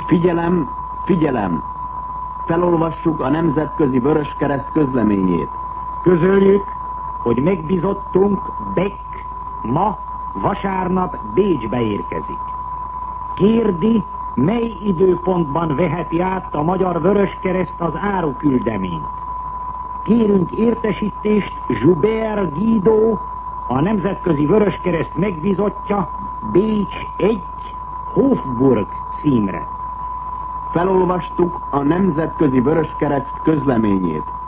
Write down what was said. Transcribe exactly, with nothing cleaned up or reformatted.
Figyelem, figyelem! Felolvassuk a Nemzetközi Vöröskereszt közleményét. Közöljük, hogy megbízottunk Beck ma vasárnap Bécsbe érkezik. Kérdi, mely időpontban veheti át a Magyar Vöröskereszt az áruküldeményt. Kérünk értesítést Joubert Guido, a Nemzetközi Vöröskereszt megbízottja, Bécs egy, Hofburg címre. Felolvastuk a Nemzetközi Vöröskereszt közleményét.